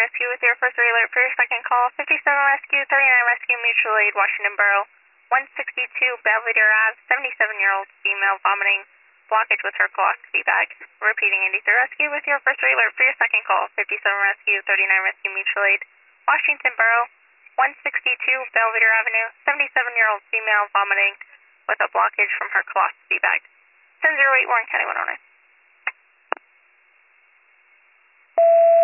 Rescue with your first alert for your second call. 57 Rescue, 39 Rescue, Mutual Aid, Washington Borough. 162 Belvedere Ave, 77-year-old female vomiting, blockage with her colostomy bag. Repeating 83 Rescue with your first alert for your second call. 57 Rescue, 39 Rescue, Mutual Aid, Washington Borough. 162 Belvedere Avenue, 77-year-old female vomiting with a blockage from her colostomy bag. 1008 Warren County 109.